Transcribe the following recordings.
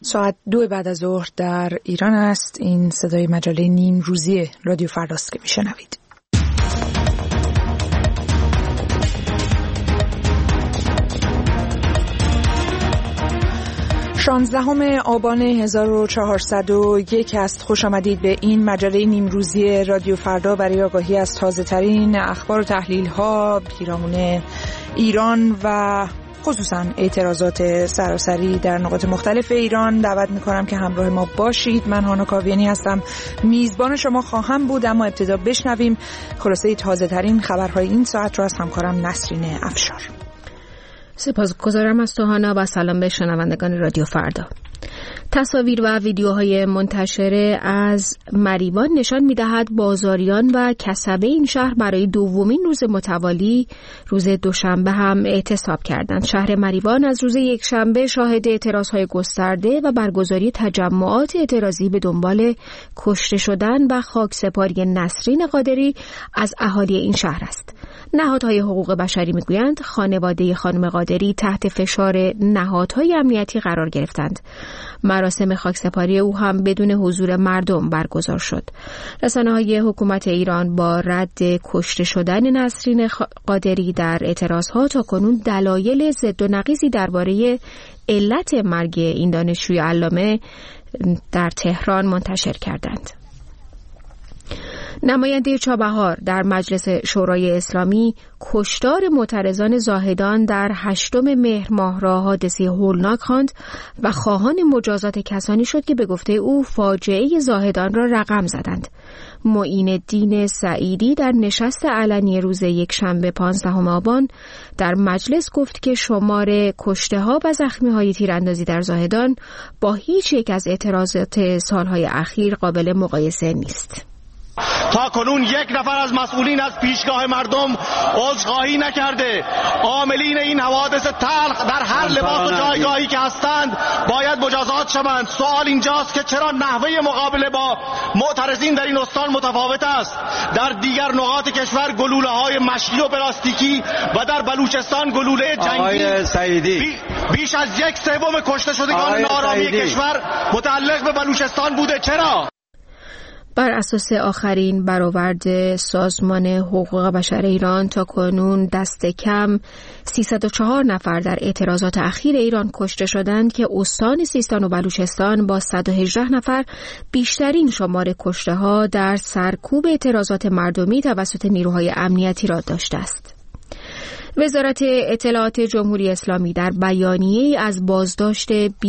ساعت 2 بعد از ظهر در ایران است. این صدای مجله نیم روزی رادیو فرداست که میشنوید. 16 آبان 1401 است. خوش آمدید به این مجله نیم روزی رادیو فردا برای آگاهی از تازه ترین اخبار و تحلیل ها پیرامون ایران و خصوصا اعتراضات سراسری در نقاط مختلف ایران. دعوت میکنم که همراه ما باشید. من هانا کاویانی هستم، میزبان شما خواهم بود. اما ابتدا بشنویم خلاصه تازه ترین خبرهای این ساعت را از همکارم نسرین افشار. سپاسگزارم از تو هانا و سلام به شنوندگان رادیو فردا. تصاویر و ویدیوهای منتشره از مریوان نشان می‌دهد بازاریان و کسبه این شهر برای دومین روز متوالی روز دوشنبه هم اعتصاب کردند. شهر مریوان از روز یکشنبه شاهد اعتراضهای گسترده و برگزاری تجمعات اعتراضی به دنبال کشته شدن و خاکسپاری نسرین قادری از اهالی این شهر است. نهادهای حقوق بشری میگویند خانواده خانم قادری تحت فشار نهادهای امنیتی قرار گرفتند. مراسم خاکسپاری او هم بدون حضور مردم برگزار شد. رسانه‌های حکومت ایران با رد کشته شدن نسرین قادری در اعتراضها تاکنون دلایل ضد و نقیضی درباره علت مرگ این دانشجوی علامه در تهران منتشر کردند. نماینده چابهار در مجلس شورای اسلامی کشتار معترضان زاهدان در 8 مهر ماه را حادثه هولناک خواند و خواهان مجازات کسانی شد که به گفته او فاجعه زاهدان را رقم زدند. معین الدین سعیدی در نشست علنی روز یکشنبه 15 آبان در مجلس گفت که شمار کشته ها و زخمی های تیراندازی در زاهدان با هیچ یک از اعتراضات سالهای اخیر قابل مقایسه نیست. تا کنون یک نفر از مسئولین از پیشگاه مردم عذرخواهی نکرده. عاملین این حوادث تلخ در هر لباس و جایگاهی که هستند باید مجازات شوند. سوال اینجاست که چرا نحوه مقابله با معترضین در این استان متفاوت است؟ در دیگر نقاط کشور گلوله‌های مشکی و پلاستیکی و در بلوچستان گلوله جنگی. بیش از 1/3 کشته شدگان نارامی کشور متعلق به بلوچستان بوده. چرا؟ بر اساس آخرین برآورد سازمان حقوق بشر ایران تا کنون دست کم 304 نفر در اعتراضات اخیر ایران کشته شدند که استان سیستان و بلوچستان با 118 نفر بیشترین شمار کشته ها در سرکوب اعتراضات مردمی توسط نیروهای امنیتی را داشته است. وزارت اطلاعات جمهوری اسلامی در بیانیه‌ای از بازداشت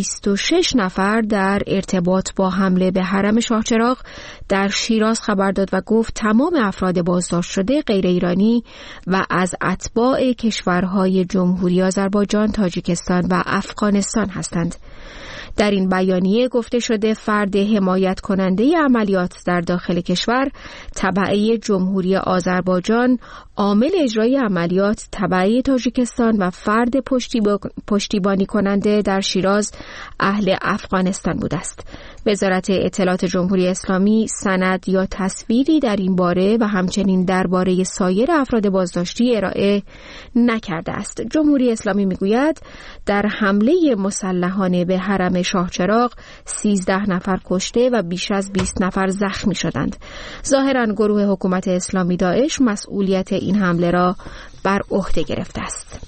26 نفر در ارتباط با حمله به حرم شاهچراغ در شیراز خبر داد و گفت تمام افراد بازداشت شده غیر ایرانی و از اتباع کشورهای جمهوری آذربایجان، تاجیکستان و افغانستان هستند. در این بیانیه گفته شده فرد حمایت کننده عملیات در داخل کشور تبعه جمهوری آذربایجان، عامل اجرای عملیات تبعه تاجیکستان و فرد پشتیبانی کننده در شیراز اهل افغانستان بوده است. وزارت اطلاعات جمهوری اسلامی سند یا تصویری در این باره و همچنین درباره سایر افراد بازداشتی ارائه نکرده است. جمهوری اسلامی میگوید در حمله مسلحانه به حرم شاهچراغ 13 نفر کشته و بیش از 20 نفر زخمی شدند. ظاهراً گروه حکومت اسلامی داعش مسئولیت این حمله را بر عهده گرفته است.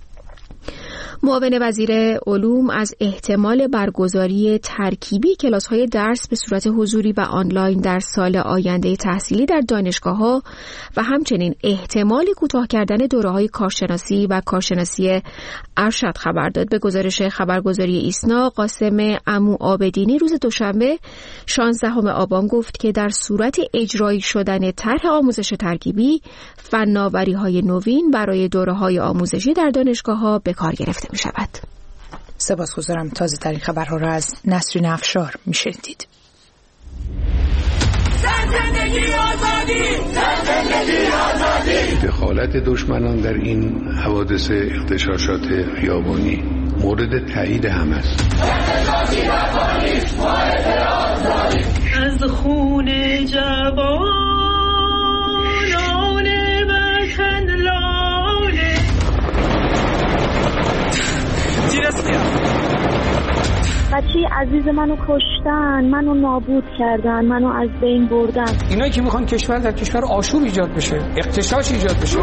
معاون وزیر علوم از احتمال برگزاری ترکیبی کلاس‌های درس به صورت حضوری و آنلاین در سال آینده تحصیلی در دانشگاه‌ها و همچنین احتمال کوتاه کردن دوره‌های کارشناسی و کارشناسی ارشد خبر داد. به گزارش خبرگزاری ایسنا، قاسم عمو عابدینی روز دوشنبه 16 آبان گفت که در صورت اجرایی شدن طرح آموزش ترکیبی فناوری‌های نوین برای دوره‌های آموزشی در دانشگاه‌ها به کار گرفته می شود. سپاسگزارم. تازه ترین خبرها را از نسرین افشار می شنیدید. زندگی آزادی. دخالت دشمنان در این حوادث اغتشاشات خیابانی مورد تایید هم است. از خون جوانان وطن لاله تیر است. بچه عزیز منو کشتن، منو نابود کردن، منو از بین بردن. اینایی که میخوان کشور در کشور آشوب ایجاد بشه، اغتشاش ایجاد بشه.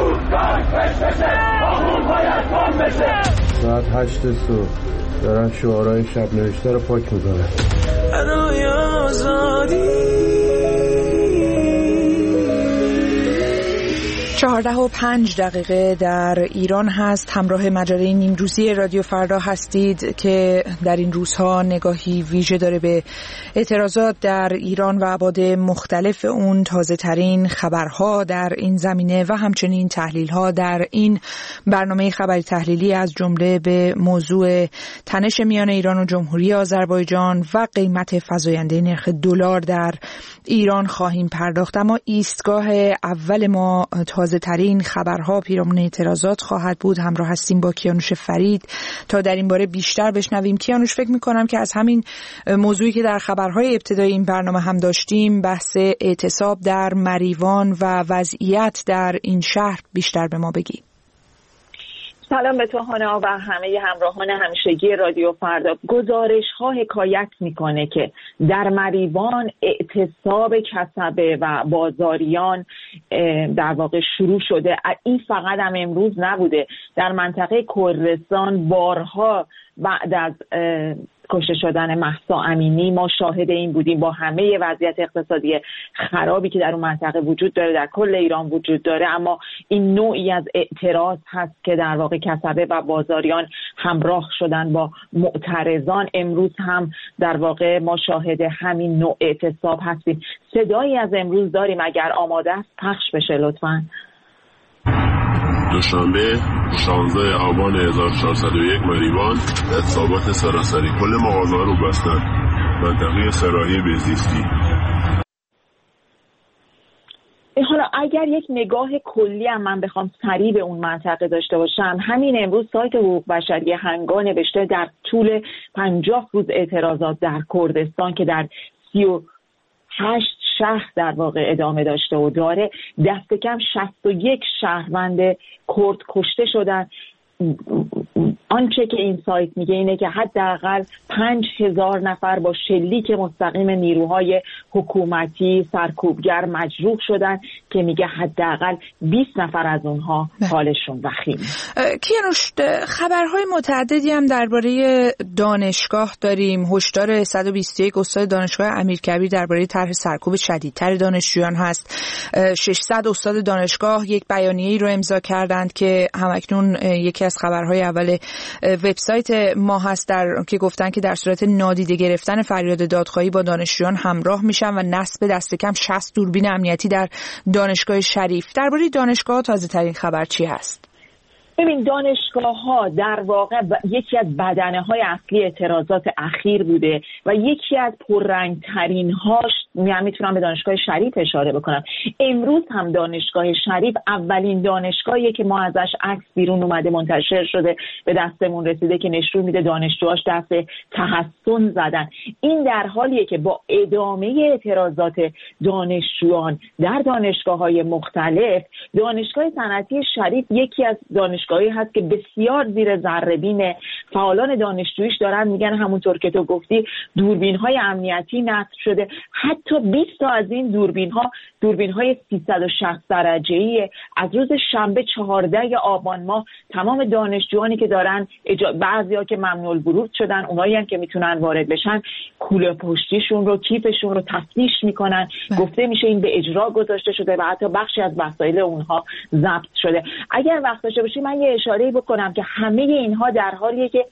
ساعت 8 صبح دارن شعارهای شب نوشته رو پاک میکنن. برای آزادی 4:05 در ایران هست. همراه مجله نیمروزی رادیو فردا هستید که در این روزها نگاهی ویژه داره به اعتراضات در ایران و ابعاد مختلف اون، تازه ترین خبرها در این زمینه و همچنین تحلیل ها در این برنامه خبری تحلیلی از جمله به موضوع تنش میان ایران و جمهوری آذربایجان و قیمت فزاینده نرخ دلار در ایران خواهیم پرداخت. اما ایستگاه اول ما تازه ترین خبرها پیرامون اعتراضات خواهد بود. همراه هستیم با کیانوش فرید تا در این باره بیشتر بشنویم. کیانوش، فکر می‌کنم که از همین موضوعی که در خبرهای ابتدایی این برنامه هم داشتیم، بحث اعتصاب در مریوان و وضعیت در این شهر بیشتر به ما بگی. سلام به تو هانا و همه همراهان همیشگی رادیو فردا. گزارش‌ها حکایت میکنه که در مریوان اعتصاب کسبه و بازاریان در واقع شروع شده. این فقط هم امروز نبوده. در منطقه کردستان بارها بعد از کشته شدن مهسا امینی ما شاهد این بودیم، با همه وضعیت اقتصادی خرابی که در اون منطقه وجود داره، در کل ایران وجود داره، اما این نوعی از اعتراض هست که در واقع کسبه و بازاریان همراه شدن با معترضان. امروز هم در واقع ما شاهد همین نوع اعتصاب هستیم. صدایی از امروز داریم، اگر آماده است پخش بشه لطفاً. دوشنبه 16 آبان 1401 مریوان اعتصابات سراسری، کل مغازه‌ها رو بستن، منطقه سراحی بهزیستی. حالا اگر یک نگاه کلی هم من بخوام سریع به اون منطقه داشته باشم، همین امروز سایت حقوق بشری هنگا نوشته در طول 50 روز اعتراضات در کردستان که در 38 شهر در واقع ادامه داشته و داره، دست کم 61 شهروند کرد کشته شدن. آنچه که این سایت میگه اینه که حداقل 5000 نفر با شلیک مستقیم نیروهای حکومتی سرکوبگر مجروح شدن که میگه حداقل 20 نفر از اونها حالشون وخیمه. کیانوش، خبرهای متعددی هم درباره دانشگاه داریم. هشدار 121 استاد دانشگاه امیرکبیر درباره طرح سرکوب شدیدتر دانشجویان هست. 600 استاد دانشگاه یک بیانیه‌ای رو امضا کردند که همکنون یکی از خبرهای اول وبسایت ما هست که گفتن که در صورت نادیده گرفتن فریاد دادخواهی با دانشجویان همراه میشن و نصب دست کم 60 دوربین امنیتی در دانشگاه شریف. درباره دانشگاه تازه ترین خبر چی هست؟ ببین، دانشگاه‌ها در واقع یکی از بدنه‌های اصلی اعتراضات اخیر بوده و یکی از پررنگ‌ترین هاش میتونم به دانشگاه شریف اشاره بکنم. امروز هم دانشگاه شریف اولین دانشگاهیه که ما ازش عکس بیرون اومده منتشر شده، به دستمون رسیده که نشون میده دانشجوهاش دست تحسن زدن. این در حالیه که با ادامه اعتراضات دانشجویان در دانشگاه‌های مختلف، دانشگاه صنعتی شریف یکی از دانشگاهی هست که بسیار زیر ذره‌بین فعالان دانشجوییش دارن میگن، همونطور که تو گفتی دوربین‌های امنیتی نصب شده. حتی 20 تا از این دوربین‌های 360 درجه‌ای از روز شنبه 14 آبان ماه تمام دانشجویانی که دارن بعضیا که ممنوع الورود شدن، اونایی هم که میتونن وارد بشن، کوله پشتیشون رو، کیفشون رو تفتیش میکنن. گفته میشه این به اجرا گذاشته شده و حتی بخشی از وسایل اونها ضبط شده. اگر وقت داشته باشی من یه اشاره‌ای بکنم که همه اینها در حالیه که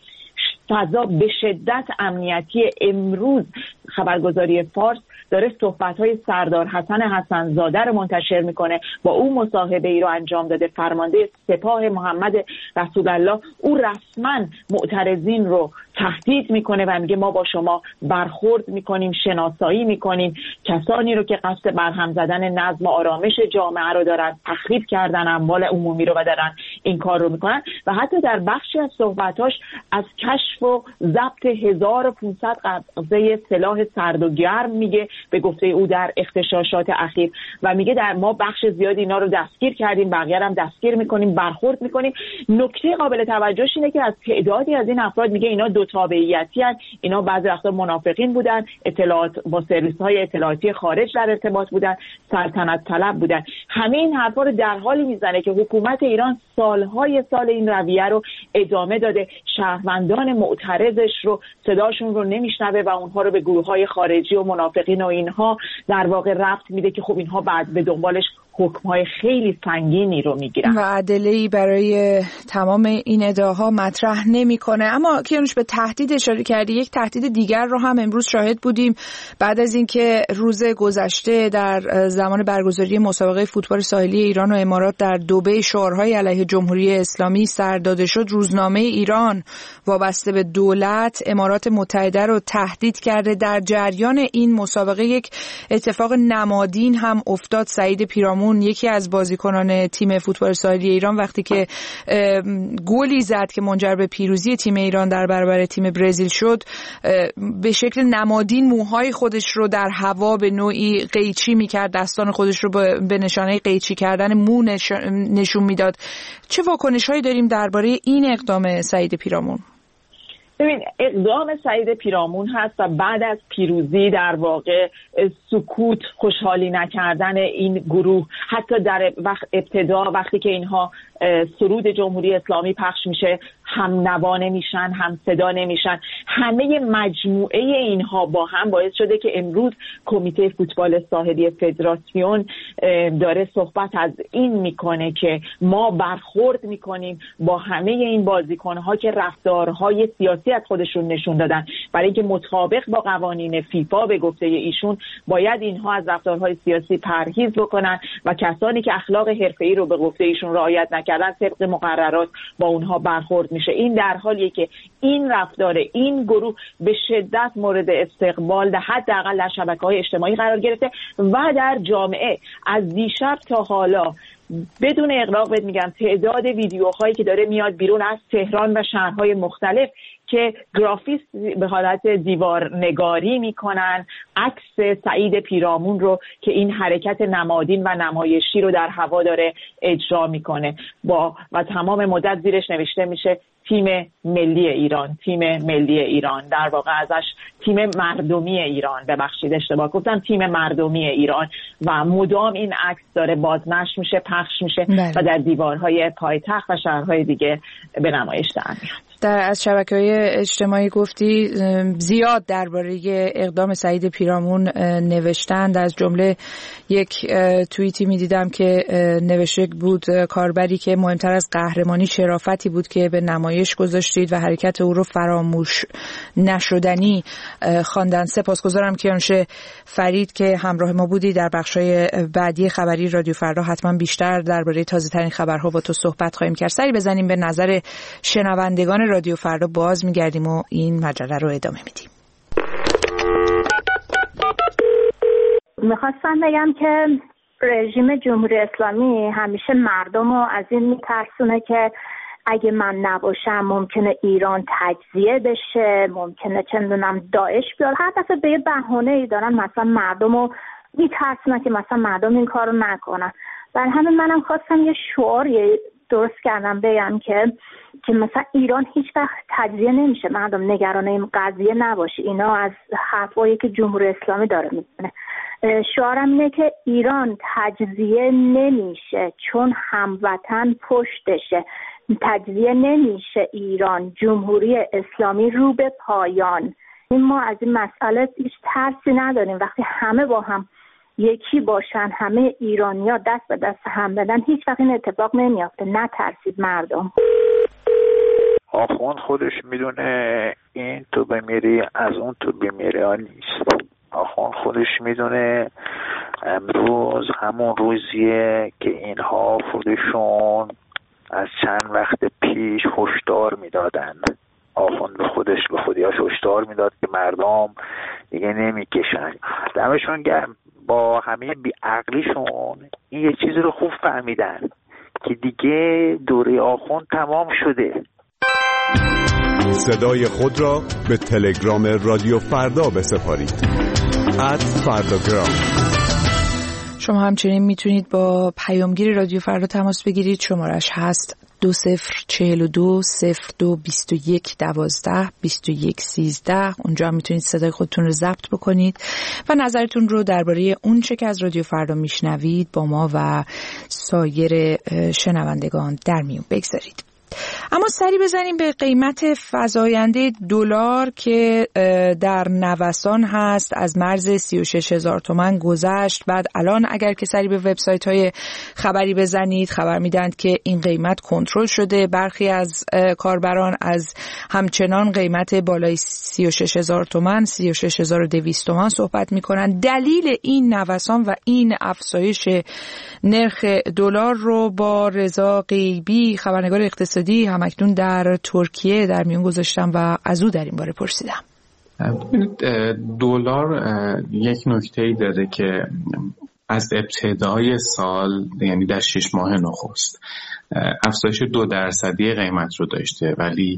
فضا به شدت امنیتی. امروز خبرگزاری فارس داره صحبت‌های سردار حسن حسن‌زاده رو منتشر میکنه. با او مصاحبه‌ای رو انجام داده فرمانده سپاه محمد رسول الله. او رسما معترضین رو تهدید میکنه و میگه ما با شما برخورد میکنیم، شناسایی میکنیم. کسانی رو که قصد برهم زدن نظم و آرامش جامعه رو دارن، تخریب کردن اموال عمومی رو و دارن این کار رو میکنن. و حتی در بخشی از صحبتاش از کشف و ضبط 1500 قبضه سلاح سرد و گرم میگه، به گفته او در اغتشاشات اخیر، و میگه در ما بخش زیادی اینا رو دستگیر کردیم، بقیه هم دستگیر میکنیم، برخورد میکنیم. نکته قابل توجهش اینه که از تعدادی از این افراد میگه اینا 2 تابعیتی هستند. اینا بعضی وقتا منافقین بودن، اطلاعات با سرویس‌های اطلاعاتی خارج در ارتباط بودن، سلطنت طلب بودن. همه این حرفا رو در حالی میزنه که حکومت ایران سالهای سال این رویه رو ادامه داده، شهروندان معترضش رو صداشون رو نمیشنوه و اونها رو به گروه‌های خارجی و منافقین و اینها در واقع ربط میده که خب اینها بعد به دنبالش حکم‌های خیلی سنگینی رو میگیرن و ادله‌ای برای تمام این ادعاها مطرح نمی‌کنه. اما کیانوش به تهدید اشاره کردی، یک تهدید دیگر رو هم امروز شاهد بودیم بعد از اینکه روز گذشته در زمان برگزاری مسابقه فوتبال ساحلی ایران و امارات در دبی شعارهای علیه جمهوری اسلامی سر داده شد. روزنامه ایران وابسته به دولت امارات متحده رو تهدید کرده. در جریان این مسابقه یک اتفاق نمادین هم افتاد. سعید پیرامون یکی از بازیکنان تیم فوتبال ساحلی ایران وقتی که گلی زد که منجر به پیروزی تیم ایران در برابر تیم برزیل شد، به شکل نمادین موهای خودش رو در هوا به نوعی قیچی میکرد، دستان خودش رو به نشانه قیچی کردن مو نشون میداد. چه واکنش‌هایی داریم درباره این اقدام سعید پیرامون؟ ببین، اقدام سعید پیرامون هست و بعد از پیروزی در واقع سکوت، خوشحالی نکردن این گروه، حتی در ابتدا وقتی که اینها سرود جمهوری اسلامی پخش میشه هم نوا نمیشن، هم صدا نمیشن. همه مجموعه اینها با هم باعث شده که امروز کمیته فوتبال ساحلی فدراسیون داره صحبت از این میکنه که ما برخورد میکنیم با همه این بازیکنها که رفتارهای سیاسی از خودشون نشون دادن، برای اینکه مطابق با قوانین فیفا به گفته ایشون باید اینها از رفتارهای سیاسی پرهیز بکنن و کسانی که اخلاق حرفه‌ای رو به گفته ایشون رعایت نکردن طبق مقررات با اونها برخورد میشه. این در حالیه که این رفتار این گروه به شدت مورد استقبال حداقل در شبکه‌های اجتماعی قرار گرفته و در جامعه. از دیشب تا حالا بدون اغراق بهت میگم تعداد ویدیوهایی که داره میاد بیرون از تهران و شهرهای مختلف که گرافیست به حالت دیوار نگاری میکنن عکس سعید پیرامون رو که این حرکت نمادین و نمایشی رو در هوا داره اجرا میکنه و تمام مدت زیرش نوشته میشه تیم ملی ایران، تیم ملی ایران، در واقع ازش تیم مردمی ایران، ببخشید اشتباه گفتم، تیم مردمی ایران، و مدام این عکس داره بازنشر میشه، پخش میشه و در دیوارهای پایتخت و شهرهای دیگه به نمایش در میاد. از شبکه‌های اجتماعی گفتی زیاد درباره اقدام سعید پیرامون نوشتند. از جمله یک توییتی می‌دیدم که نوشته بود کاربری که مهمتر از قهرمانی شرافتی بود که به نمایش گذاشتید و حرکت او رو فراموش نشدنی خواندن. سپاسگزارم کیانوش فرید که همراه ما بودی. در بخش‌های بعدی خبری رادیو فردا حتما بیشتر درباره تازه‌ترین خبرها با تو صحبت خواهیم کرد. سری بزنیم به نظر شنوندگان رادیو فردا، باز میگردیم و این مجله رو ادامه میدیم. میخواستم بگم که رژیم جمهوری اسلامی همیشه مردم رو از این میترسونه که اگه من نباشم ممکنه ایران تجزیه بشه، ممکنه چندونم داعش بیاد. هر دفعه به یه بهانه‌ای دارن مثلا مردم رو میترسونن که مثلا مردم این کار رو نکنن. بر همین منم خواستم یه شعاری درست کردم بگم که مثلا ایران هیچ وقت تجزیه نمیشه، مردم نگران این قضیه نباشه. اینا از حرفایی که جمهوری اسلامی داره میزنه. شعارم اینه که ایران تجزیه نمیشه چون هموطن پشتشه. تجزیه نمیشه ایران، جمهوری اسلامی رو به پایان. ما از این مسئله هیچ ترسی نداریم. وقتی همه با هم یکی باشن، همه ایرانی‌ها دست به دست هم بدن، هیچ وقت این اتفاق نمیافته. نترسید مردم. آخوند خودش میدونه این تو بمیری از اون تو بمیری ها نیست. آخوند خودش میدونه امروز همون روزیه که اینها خودشون از چند وقت پیش هشدار میدادن. آخوند به خودیاش هشدار میداد که مردم دیگه نمیکشن. دمشون گرم، با همه بیعقلیشون این یه چیزی رو خوب فهمیدن که دیگه دوره آخوند تمام شده. صدای خود را به تلگرام رادیو فردا بسپارید. @فرداگرام. شما همچنین میتونید با پیامگیر رادیو فردا تماس بگیرید. شمارش هست 2042 02 21 12 21 13. اونجا هم میتونید صدای خودتون رو ضبط بکنید و نظرتون رو درباره اون چه که از رادیو فردا میشنوید با ما و سایر شنوندگان در میون بگذارید. اما سری بزنیم به قیمت فزاینده دلار که در نوسان هست، از مرز 36,000 تومان گذشت. بعد الان اگر که سری به وبسایت های خبری بزنید خبر میدن که این قیمت کنترل شده. برخی از کاربران از همچنان قیمت بالای 36,000 تومان 36,200 تومان صحبت میکنن. دلیل این نوسان و این افزایش نرخ دلار رو با رضا غیبی خبرنگار اقتصادی همکنون در ترکیه در میون گذاشتم و از او در این باره پرسیدم. دلار یک نکته‌ای داره که از ابتدای سال، یعنی در 6 ماه نخست، افزایش 2% قیمت رو داشته، ولی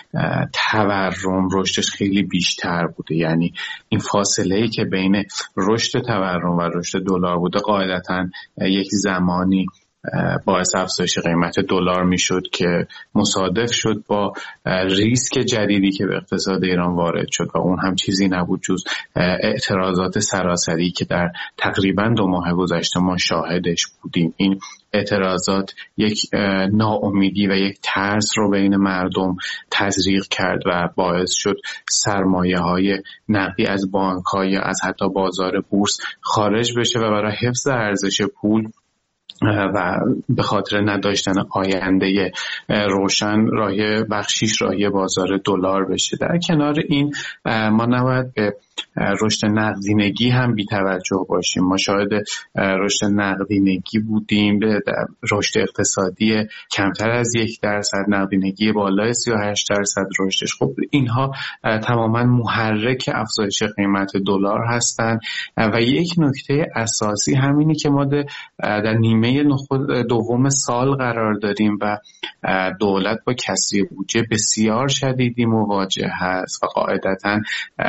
تورم رشدش خیلی بیشتر بوده. یعنی این فاصله‌ای که بین رشد تورم و رشد دلار بوده قاعدتاً یک زمانی باعث افزایش قیمت دلار میشد که مصادف شد با ریسک جدیدی که به اقتصاد ایران وارد شد و اون هم چیزی نبود جز اعتراضات سراسری که در تقریباً 2 ماه گذشته ما شاهدش بودیم. این اعتراضات یک ناامیدی و یک ترس رو بین مردم تزریق کرد و باعث شد سرمایه‌های نقدی از بانک‌ها یا از حتی بازار بورس خارج بشه و برای حفظ ارزش پول و به خاطر نداشتن آینده روشن بخشیش راهی بازار دلار بشه. در کنار این ما نباید به رشد نقدینگی هم بی‌توجه باشیم. ما شاهد رشد نقدینگی بودیم، به رشد اقتصادی کمتر از 1%، نقدینگی بالای 38% رشدش. خب اینها تماما محرک افزایش قیمت دلار هستند و یک نکته اساسی همینی که ما در نیمه دوم سال قرار داریم و دولت با کسری بودجه بسیار شدیدی مواجه هست و قاعدتاً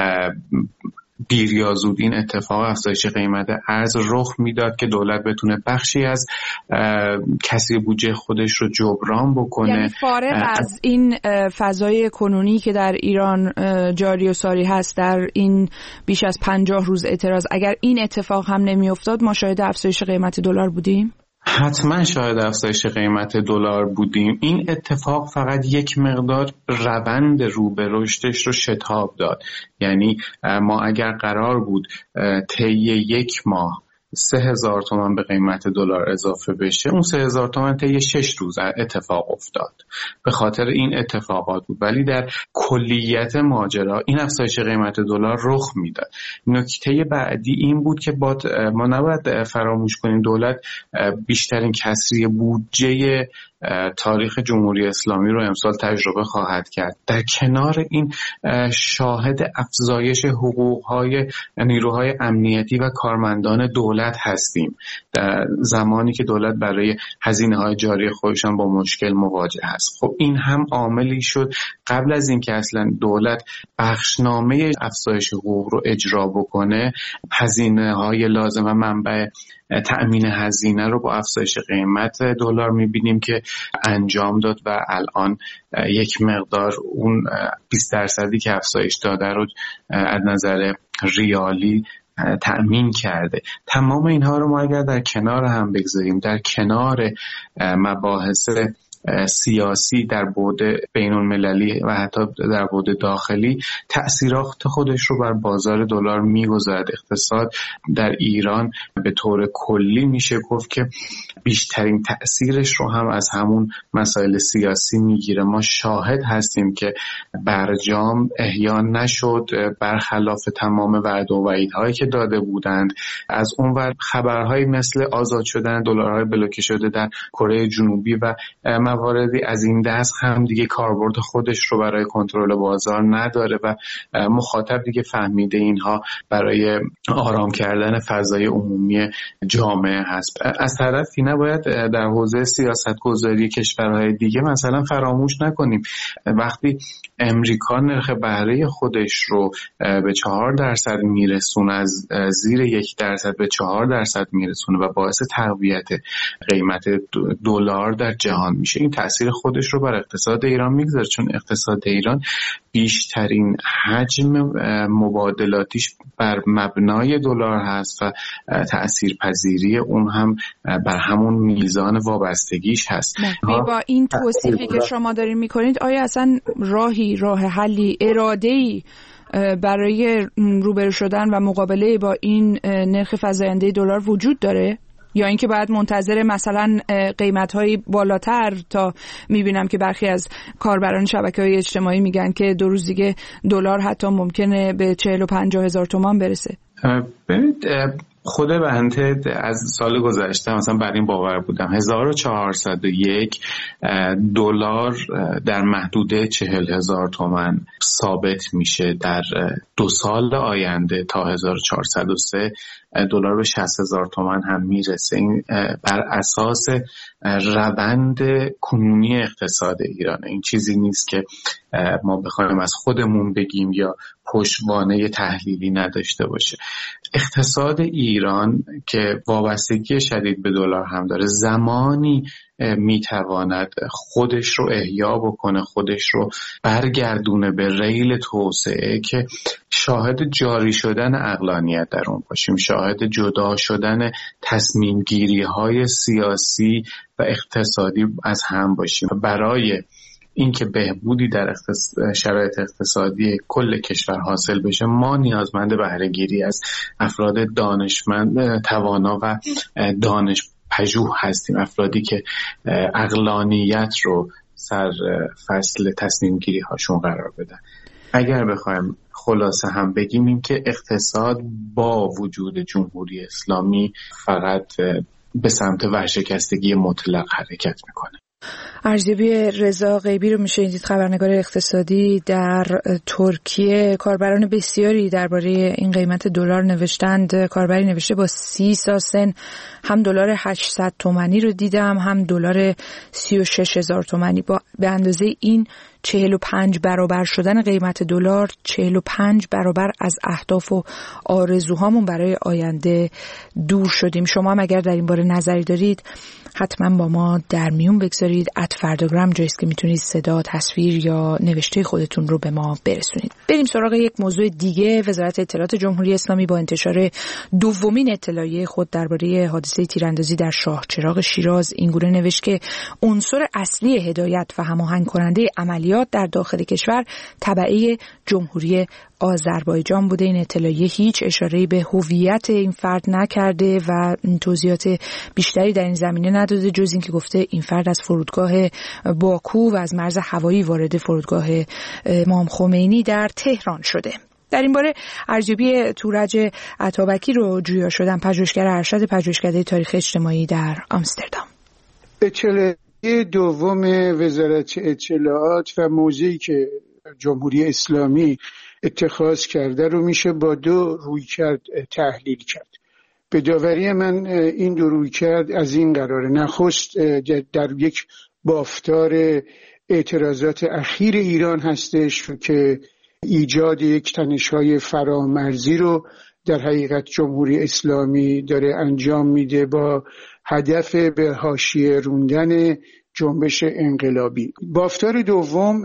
دیر یا زود این اتفاق افزایش قیمت ارز رخ میداد که دولت بتونه بخشی از کسری بودجه خودش رو جبران بکنه. یعنی فارغ از این فضای کنونی که در ایران جاری و ساری هست، در این بیش از 50 روز اعتراض، اگر این اتفاق هم نمیافتاد ما شاهد افزایش قیمت دلار بودیم؟ حتما شاهد افزایش قیمت دلار بودیم. این اتفاق فقط یک مقدار روند رو به رشدش رو شتاب داد. یعنی ما اگر قرار بود طی 1 ماه 3,000 تومان به قیمت دلار اضافه بشه، اون 3,000 تومان طی 6 روز اتفاق افتاد. به خاطر این اتفاقات بود، ولی در کلیت ماجرا این افزایش قیمت دلار رخ میداد. نکته بعدی این بود که ما نباید فراموش کنیم دولت بیشترین کسری بودجه تاریخ جمهوری اسلامی رو امسال تجربه خواهد کرد. در کنار این شاهد افزایش حقوق‌های نیروهای امنیتی و کارمندان دولت هستیم در زمانی که دولت برای هزینه‌های جاری خودشان با مشکل مواجه است. خب این هم عاملی شد قبل از اینکه اصلا دولت بخشنامه افزایش حقوق رو اجرا بکنه، هزینه‌های لازم و منبع تأمین هزینه رو با افزایش قیمت دلار می‌بینیم که انجام داد و الان یک مقدار اون 20% که افزایش داده رو از نظر ریالی تأمین کرده. تمام اینها رو ما اگر در کنار هم بگذاریم، در کنار مباحث سیاسی در بعد بین‌المللی و حتی در بعد داخلی، تأثیرات خودش رو بر بازار دلار می‌گذارد. اقتصاد در ایران به طور کلی میشه گفت که بیشترین تأثیرش رو هم از همون مسائل سیاسی میگیره. ما شاهد هستیم که برجام احیا نشد برخلاف تمام وعده و وعیدهایی که داده بودند. از اون ور خبرهایی مثل آزاد شدن دلارهای بلوکه شده در کره جنوبی و مواردی از این دست هم دیگه کاربرد خودش رو برای کنترل بازار نداره و مخاطب دیگه فهمیده اینها برای آرام کردن فضای عمومی جامعه هست. از طرفی نباید در حوزه سیاست‌گذاری کشورهای دیگه مثلا فراموش نکنیم وقتی امریکا نرخ بهره خودش رو به 4% میرسونه، از زیر 1% به 4% میرسونه و باعث تقویت قیمت دلار در جهان میشه، این تأثیر خودش رو بر اقتصاد ایران میگذاره، چون اقتصاد ایران بیشترین حجم مبادلاتیش بر مبنای دلار هست و تأثیرپذیری اون هم بر همون میزان وابستگیش هست. با این توصیفی که شما دارین میکنید آیا اصلا راه حلی، اراده‌ای برای روبرو شدن و مقابله با این نرخ فزاینده دلار وجود داره؟ یا اینکه باید منتظر مثلا قیمت‌های بالاتر تا می‌بینم که برخی از کاربران شبکه‌های اجتماعی میگن که 2 روز دیگه دلار حتی ممکنه به 40 و 50 هزار تومان برسه؟ ببینید خود بنده از سال گذشته مثلا بر این باور بودم 1401 دلار در محدوده 40,000 تومان ثابت میشه، در 2 سال آینده تا 1403 دلار به 60,000 تومان هم میرسه. این بر اساس روند کنونی اقتصاد ایران، این چیزی نیست که ما بخوایم از خودمون بگیم یا پشتوانه تحلیلی نداشته باشه. اقتصاد ایران که وابستگی شدید به دلار هم داره، زمانی میتواند خودش رو احیا بکنه، خودش رو برگردونه به ریل توسعه که شاهد جاری شدن عقلانیت در اون باشیم، شاهد جدا شدن تصمیم گیری های سیاسی و اقتصادی از هم باشیم. برای اینکه بهبودی در شرایط اقتصادی کل کشور حاصل بشه، ما نیازمند بهره‌گیری از افراد دانشمند، توانا و دانش پژوه هستیم، افرادی که عقلانیت رو سر فصل تصمیم گیری هاشون قرار بدن. اگر بخوایم خلاصه هم بگیم این که اقتصاد با وجود جمهوری اسلامی فقط به سمت ورشکستگی مطلق حرکت میکنه. ارزیابی رضا غیبی رو میشنیدید، خبرنگار اقتصادی در ترکیه. کاربران بسیاری درباره این قیمت دلار نوشتند. کاربری نوشته با 30 سال سن هم دلار 800 تومانی رو دیدم، هم دلار 36,000 تومانی. به اندازه این 45 برابر شدن قیمت دلار، 45 برابر از اهداف و آرزوهامون برای آینده دور شدیم. شما هم اگر در این باره نظری دارید حتما با ما در میون بگذارید. @فرداگرام جاییست که میتونید صدا، تصویر یا نوشته خودتون رو به ما برسونید. بریم سراغ یک موضوع دیگه. وزارت اطلاعات جمهوری اسلامی با انتشار دومین اطلاعیه خود درباره حادثه تیراندازی در شاهچراغ شیراز اینگونه نوشت که عنصر اصلی هدایت و هماهنگ کننده عملیات در داخل کشور تبعه جمهوری آذربایجان بوده. این اطلاعیه هیچ اشاره‌ای به هویت این فرد نکرده و توضیحات بیشتری در این زمینه نداده، جز این که گفته این فرد از فرودگاه باکو و از مرز هوایی وارد فرودگاه امام خمینی در تهران شده. در این باره ارزیابی تورج عطابکی رو جویا شدن، پژوهشگر ارشد پژوهشکده تاریخ اجتماعی در آمستردام. اطلاعیه دوم وزارت اطلاعات و موضعی که جمهوری اسلامی اتخاذ کرده رو میشه با 2 رویکرد تحلیل کرد. به داوری من این 2 رویکرد از این قراره: نخست در یک بافتار اعتراضات اخیر ایران هستش که ایجاد یک تنش‌های فرامرزی رو در حقیقت جمهوری اسلامی داره انجام میده با هدف به حاشیه روندن جنبش انقلابی. بافتار دوم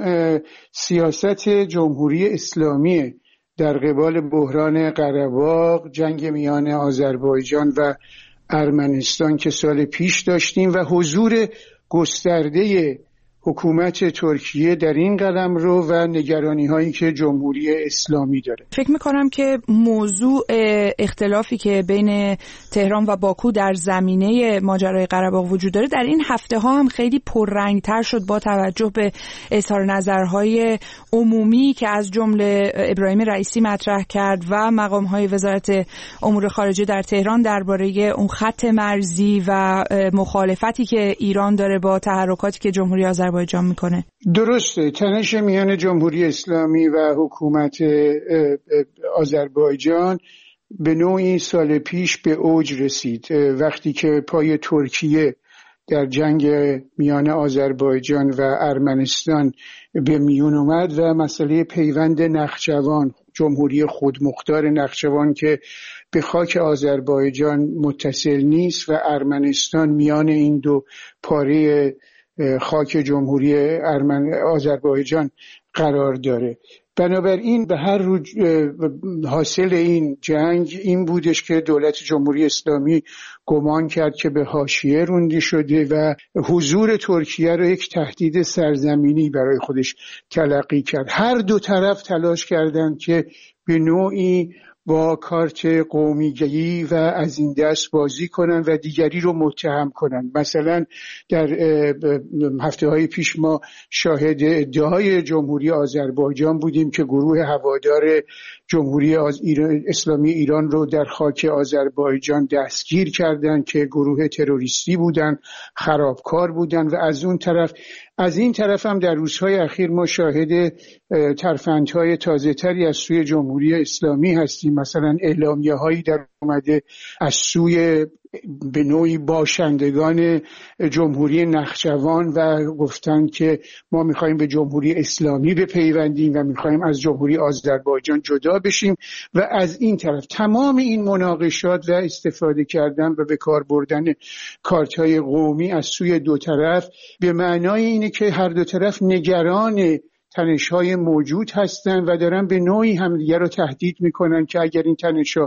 سیاست جمهوری اسلامی در قبال بحران قره‌باغ، جنگ میان آذربایجان و ارمنستان که سال پیش داشتیم و حضور گسترده حکومت ترکیه در این قلمرو و نگرانی هایی که جمهوری اسلامی داره. فکر میکنم که موضوع اختلافی که بین تهران و باکو در زمینه ماجرای قره باغ وجود داره در این هفته ها هم خیلی پررنگتر شد با توجه به اظهار نظرهای عمومی که از جمله ابراهیم رئیسی مطرح کرد و مقام های وزارت امور خارجه در تهران درباره اون خط مرزی و مخالفتی که ایران داره با تحرکاتی که جمهوری آذربایجان میکنه. درسته، تنش میان جمهوری اسلامی و حکومت آذربایجان به نوعی سال پیش به اوج رسید وقتی که پای ترکیه در جنگ میان آذربایجان و ارمنستان به میون اومد و مسئله پیوند نخجوان، جمهوری خودمختار نخجوان که به خاک آذربایجان متصل نیست و ارمنستان میان این دو پاره خاک جمهوری آذربایجان قرار داره. بنابراین به هر حاصل این جنگ این بودش که دولت جمهوری اسلامی گمان کرد که به حاشیه رانده شده و حضور ترکیه رو یک تهدید سرزمینی برای خودش تلقی کرد. هر دو طرف تلاش کردند که به نوعی با کارت قومیگری و از این دست بازی کنن و دیگری رو متهم کنن. مثلا در هفته‌های پیش ما شاهد ادعای جمهوری آذربایجان بودیم که گروه هوادار جمهوری اسلامی ایران رو در خاک آذربایجان دستگیر کردند که گروه تروریستی بودن، خرابکار بودن. و از این طرف هم در روزهای اخیر ما شاهد ترفندهای تازه‌تری از سوی جمهوری اسلامی هستیم. مثلا اعلامیه هایی در اومده از سوی به نوعی باشندگان جمهوری نخجوان و گفتن که ما میخوایم به جمهوری اسلامی بپیوندیم و میخوایم از جمهوری آذربایجان جدا بشیم. و از این طرف تمام این مناقشات و استفاده کردن و به کار بردن کارت‌های قومی از سوی دو طرف به معنای اینه که هر دو طرف نگران تنش‌های موجود هستند و دارن به نوعی همدیگر رو تهدید میکنن که اگر این تنش‌ها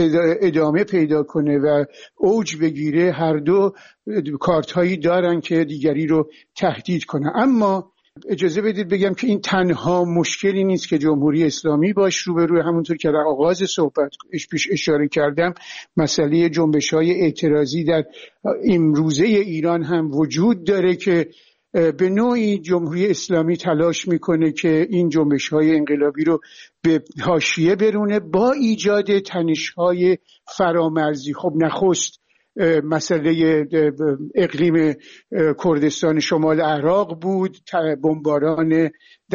ادامه پیدا کنه و اوج بگیره هر دو کارت‌هایی دارن که دیگری رو تهدید کنن. اما اجازه بدید بگم که این تنها مشکلی نیست که جمهوری اسلامی باش روبروی. همونطور که در آغاز صحبت پیش اشاره کردم مسئله جنبش‌های اعتراضی در امروزه ایران هم وجود داره که به نوعی جمهوری اسلامی تلاش میکنه که این جنبش‌های انقلابی رو به حاشیه برونه با ایجاد تنش‌های فرامرزی. خب نخست مسئله اقلیم کردستان شمال عراق بود، بمباران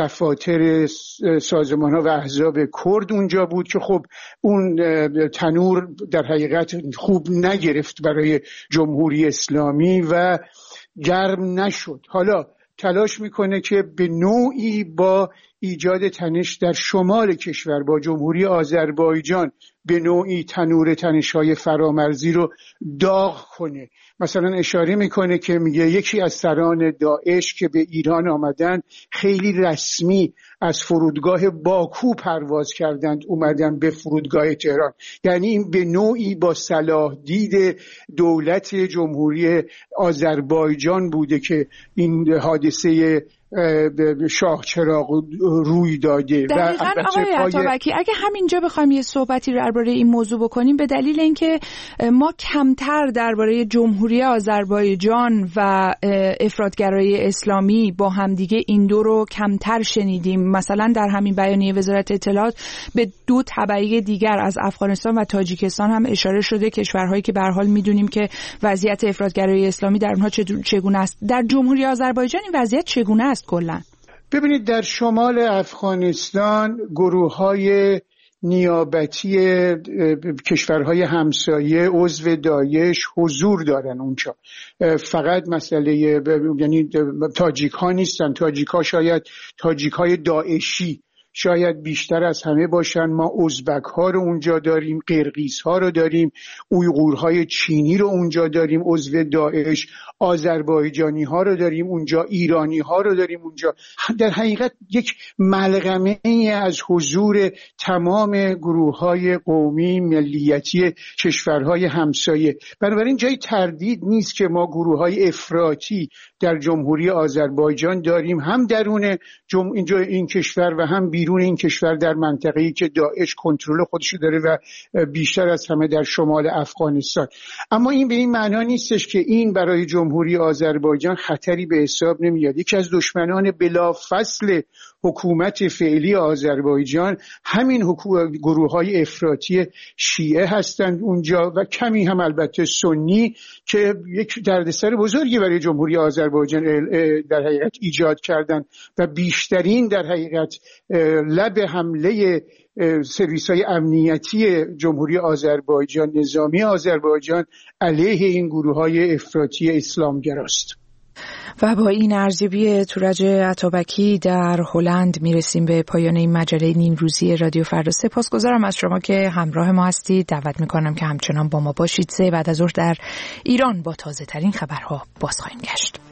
دفاتر سازمان‌ها و احزاب کرد اونجا بود که خب اون تنور در حقیقت خوب نگرفت برای جمهوری اسلامی و گرم نشد. حالا تلاش میکنه که به نوعی با ایجاد تنش در شمال کشور با جمهوری آذربایجان به نوعی تنور تنش‌های فرامرزی رو داغ کنه. مثلا اشاره میکنه که میگه یکی از سران داعش که به ایران آمدن خیلی رسمی از فرودگاه باکو پرواز کردند اومدن به فرودگاه تهران. یعنی این به نوعی با صلاح دید دولت جمهوری آذربایجان بوده که این حادثه شاه چراغ روی داده. دقیقاً آقای عطابکی اگه همینجا بخوایم یه صحبتی درباره این موضوع بکنیم به دلیل اینکه ما کمتر درباره جمهوری آذربایجان و افراطگرایی اسلامی با همدیگه این دو رو کمتر شنیدیم. مثلا در همین بیانیه وزارت اطلاعات به دو تبعه دیگر از افغانستان و تاجیکستان هم اشاره شده، کشورهایی که به هر حال میدونیم که وضعیت افراطگرایی اسلامی در اونها چگونه است. در جمهوری آذربایجان این وضعیت چگونه است کلا؟ ببینید در شمال افغانستان گروه‌های نیابتی کشورهای همسایه عضو داعش حضور دارن اونجا. فقط مسئله یعنی تاجیک ها نیستن، تاجیک ها شاید تاجیک های داعشی شاید بیشتر از همه باشن. ما ازبک ها رو اونجا داریم، قرقیز ها رو داریم، اویغورهای چینی رو اونجا داریم عضو داعش، آذربایجانی ها رو داریم اونجا، ایرانی ها رو داریم اونجا. در حقیقت یک ملغمه از حضور تمام گروه های قومی ملیتی کشورهای همسایه. بنابراین جای تردید نیست که ما گروه های افراطی در جمهوری آذربایجان داریم، هم درون این کشور و هم بیرون این کشور در منطقه‌ای که داعش کنترل خودشو داره و بیشتر از همه در شمال افغانستان. اما این به این معنا نیستش که این برای جمهوری آذربایجان خطری به حساب نمیاد. یکی از دشمنان بلافصل حکومت فعلی آذربایجان همین گروه‌های افراطی شیعه هستند اونجا و کمی هم البته سنی که یک دردسر بزرگی برای جمهوری آذربایجان در حقیقت ایجاد کردند و بیشترین در حقیقت لب حمله سرویس‌های امنیتی جمهوری آذربایجان، نظامی آذربایجان علیه این گروه‌های افراطی اسلامگراست. و با این ارزیابی تورج عطابکی در هلند میرسیم به پایان این مجله نیمروزی رادیو فردا. سپاسگزارم از شما که همراه ما هستید. دعوت میکنم که همچنان با ما باشید. بعد از ظهر در ایران با تازه ترین خبرها باز خواهیم گشت.